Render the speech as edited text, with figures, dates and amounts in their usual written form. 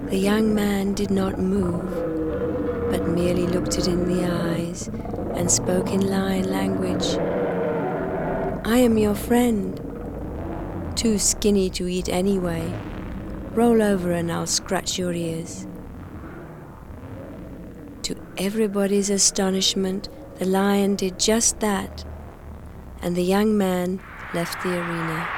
The young man did not move, but merely looked it in the eyes and spoke in lion language. "I am your friend. Too skinny to eat anyway. Roll over and I'll scratch your ears." To everybody's astonishment, the lion did just that, and the young man left the arena.